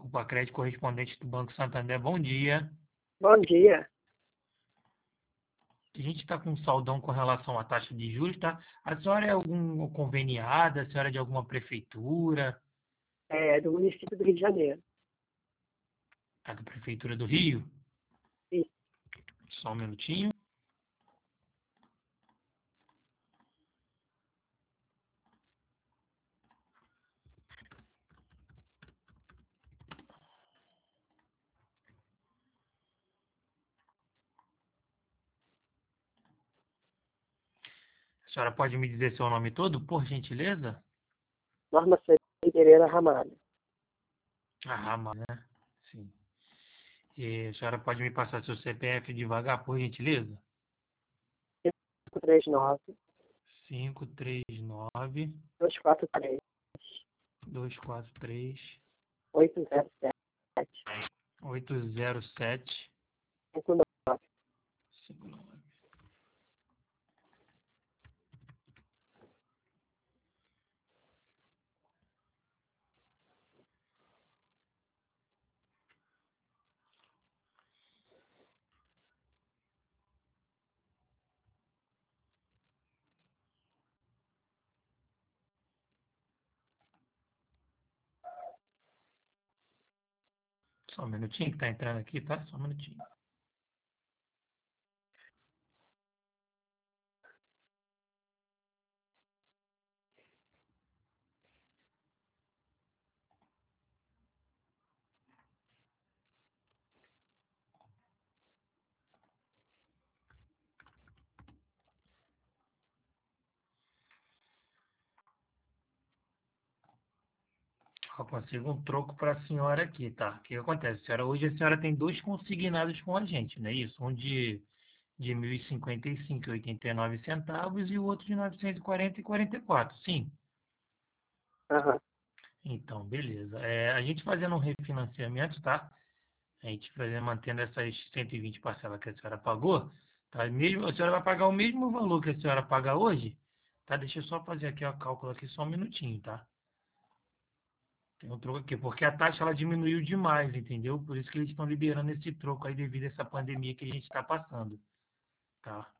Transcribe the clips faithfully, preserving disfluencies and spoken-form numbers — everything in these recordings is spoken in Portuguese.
Culpacred, correspondente do Banco Santander. Bom dia. Bom dia. A gente está com um saldão com relação à taxa de juros, tá? A senhora é algum conveniada? A senhora é de alguma prefeitura? É do município do Rio de Janeiro. É da Prefeitura do Rio? Sim. Só um minutinho. A senhora pode me dizer seu nome todo, por gentileza? Norma Pereira Ramalho. Ah, mas, né? Sim. E a senhora pode me passar seu C P F devagar, por gentileza? cinco três nove, cinco três nove, dois quatro três, dois quatro três, oito zero sete, oito zero sete, cinco nove. cinco nove. Só um minutinho que tá entrando aqui, tá? Só um minutinho. Eu consigo um troco para a senhora aqui, tá? O que acontece? Senhora, hoje a senhora tem dois consignados com a gente, não é isso? Um de, de mil e cinquenta e cinco e oitenta e nove centavos e o outro de novecentos e quarenta e quarenta e quatro, sim. Aham. Então, beleza. É, a gente fazendo um refinanciamento, tá? A gente fazendo, mantendo essas cento e vinte parcelas que a senhora pagou, tá? Mesmo, a senhora vai pagar o mesmo valor que a senhora paga hoje, tá? Deixa eu só fazer aqui o cálculo aqui só um minutinho, tá? Tem um troco aqui, porque a taxa ela diminuiu demais, entendeu? Por isso que eles estão liberando esse troco aí devido a essa pandemia que a gente está passando, tá?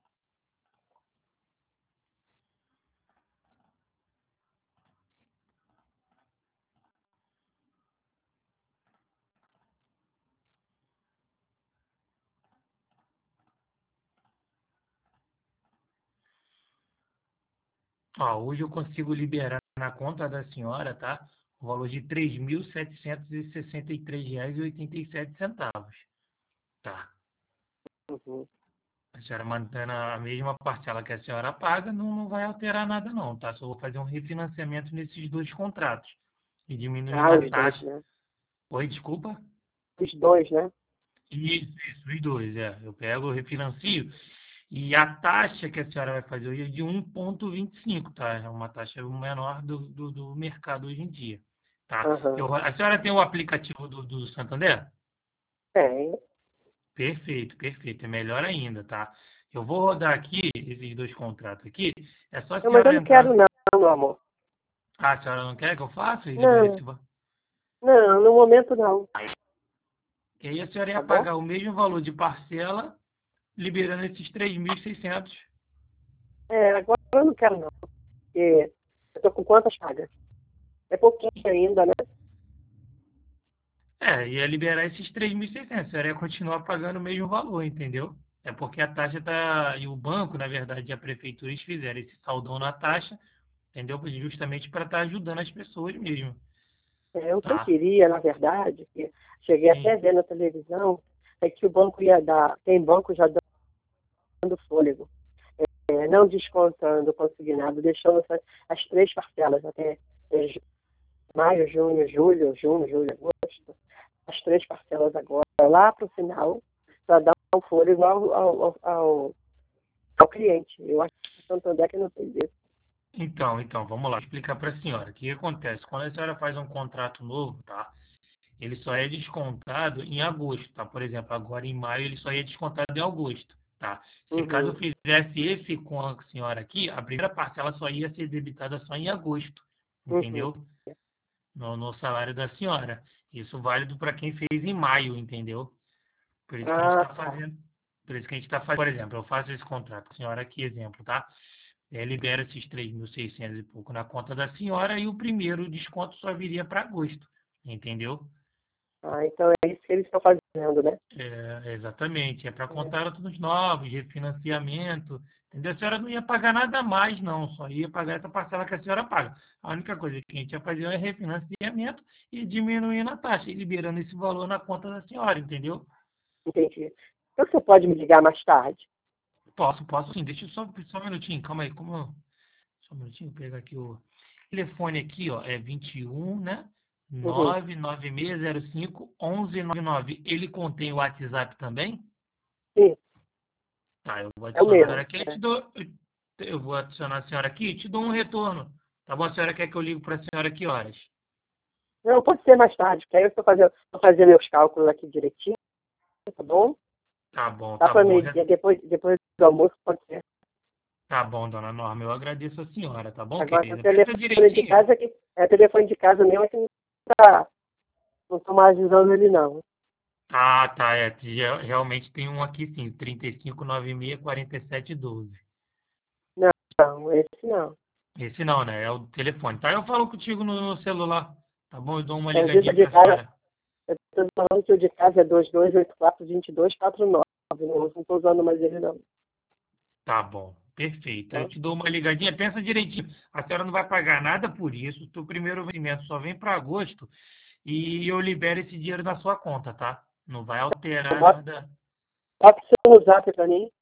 Ó, hoje eu consigo liberar na conta da senhora, tá? O valor de três mil setecentos e sessenta e três reais e oitenta e sete centavos, tá? Uhum. A senhora mantendo a mesma parcela que a senhora paga, não, não vai alterar nada não, tá? Só vou fazer um refinanciamento nesses dois contratos e diminuindo Ah, a os dois, taxa. né? Oi, desculpa? Os dois, né? Isso, isso, os dois, é. Eu pego, eu refinancio e a taxa que a senhora vai fazer hoje é de um vírgula vinte e cinco, tá? É uma taxa menor do, do, do mercado hoje em dia, tá? Aham. Eu, a senhora tem o aplicativo do, do Santander? Tem. Perfeito, perfeito. É melhor ainda, tá? Eu vou rodar aqui esses dois contratos aqui. É só a Não, mas eu senhora não quero entrar. não, meu amor. Ah, a senhora não quer que eu faça? Ele libera esse Não, va- não, no momento não. E aí a senhora ia Tá bom? pagar o mesmo valor de parcela, liberando esses três mil e seiscentos. É, agora eu não quero não. Porque eu tô com quantas pagas? É pouquinho ainda, né? É, ia liberar esses três mil e seiscentos. A senhora ia continuar pagando o mesmo valor, entendeu? É porque a taxa tá. E o banco, na verdade, e a prefeitura, eles fizeram esse saldão na taxa, entendeu? Justamente para estar ajudando as pessoas mesmo, É, o que eu tá? queria, na verdade, que cheguei até a Sim. ver na televisão, é que o banco ia dar, tem banco já dando fôlego, é, não descontando o consignado, deixando essa- as três parcelas até é, ju- maio, junho, julho, junho, julho, agosto, as três parcelas agora, lá para o final, para dar um fôlego ao, ao, ao, ao- ao cliente. Eu acho que o Santander que não fez isso. Então, então, vamos lá, explicar para a senhora. O que acontece? Quando a senhora faz um contrato novo, tá? Ele só é descontado em agosto, tá? Por exemplo, agora em maio ele só é descontado em agosto, tá? Se caso eu Uhum, fizesse esse com a senhora aqui, a primeira parcela só ia ser debitada só em agosto, uhum. entendeu? No, no salário da senhora. Isso válido para quem fez em maio, entendeu? Por isso que a gente Ah, está tá. fazendo. Por isso que a gente está fazendo, por exemplo, eu faço esse contrato, senhora aqui, exemplo, tá? É, libera esses três mil e seiscentos e pouco na conta da senhora e o primeiro desconto só viria para agosto, entendeu? Ah, então é isso que eles estão fazendo, né? É, exatamente, é para É. contratos novos, refinanciamento, entendeu? A senhora não ia pagar nada a mais, não, só ia pagar essa parcela que a senhora paga. A única coisa que a gente ia fazer é refinanciamento e diminuindo a taxa, e liberando esse valor na conta da senhora, entendeu? Entendi. Então você pode me ligar mais tarde? Posso, posso sim, deixa eu só, só um minutinho, calma aí, como eu, só um minutinho, pegar aqui o telefone aqui, ó, é vinte e um, né? Uhum. nove nove seis zero cinco um um nove nove. Ele contém o WhatsApp também? Sim, Tá, eu vou é o adicionar a senhora mesmo. aqui, eu te É. dou, eu eu vou adicionar a senhora aqui e te dou um retorno. Tá bom? A senhora quer que eu ligue para a senhora que horas? Não, pode ser mais tarde, porque aí eu estou fazendo, vou fazer meus cálculos aqui direitinho, tá bom? Tá bom, Dá tá para bom. me Re- depois, depois do almoço, pode ser. Tá bom, dona Norma, eu agradeço a senhora, tá bom, Agora, o querida? Pensa telefone de direitinho. casa, que, é o telefone de casa mesmo, é que não está não tô mais usando ele, não. Ah, tá, é, ge- realmente tem um aqui sim, trinta e cinco nove seis quarenta e sete doze. Não, não, esse não. Esse não, né? É o telefone. Tá, eu falo contigo no celular, tá bom? Eu dou uma É, o de ligadinha de pra casa, senhora. eu estou falando que o de casa é dois dois oito quatro, dois dois quatro nove. Não estou usando mais ele, não. Tá bom, perfeito. Eu Tá? te dou uma ligadinha, pensa direitinho. A senhora não vai pagar nada por isso. O teu primeiro vencimento só vem para agosto e eu libero esse dinheiro na sua conta, tá? Não vai alterar Bota, nada. bota o seu zap para mim.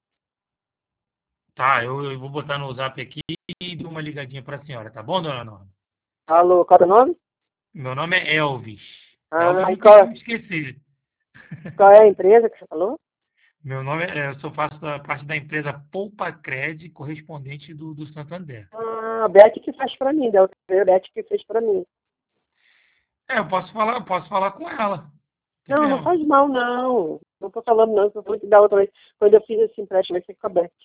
Tá, eu, eu vou botar no zap aqui e dou uma ligadinha para a senhora, tá bom, dona Norma? Alô, qual é o nome? Meu nome é Elvis. Elvis Ah, e nunca vai me qual, esquecer. qual é a empresa que você falou? Meu nome é, eu sou faço da parte da empresa Poupa Cred, correspondente do, do Santander. Ah, a Beth que faz para mim, da outra vez a Beth que fez para mim. É, eu posso falar, eu posso falar com ela. Não tem Não, não problema. faz mal, não. Não estou falando, não. Estou falando que da outra vez, quando eu fiz esse empréstimo, vai ser com a Beth.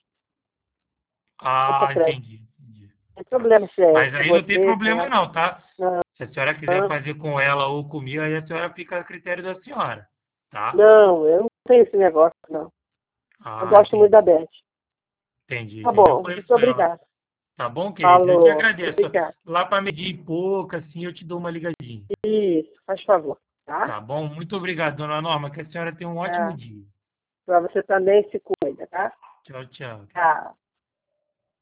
Opa, Ah, crédito. entendi, entendi. Não tem problema se é, Mas se é aí não tem você, se é problema ela. não, tá? Não, Se a senhora quiser fazer com ela ou comigo, aí a senhora fica a critério da senhora, tá? não, eu não tenho esse negócio, não. Eu Ah, gosto muito da entendi. Beth. Entendi, Tá entendi. Eu bom, muito conheço ela. obrigada. Tá bom, querido? Eu que Falou, agradeço. obrigada. Lá para medir e pouco, assim, eu te dou uma ligadinha. Isso, faz favor, tá? Tá bom? Muito obrigado, dona Norma. Que a senhora tenha um ótimo É, dia. pra você também se cuida, tá? Tchau, tchau. Tchau.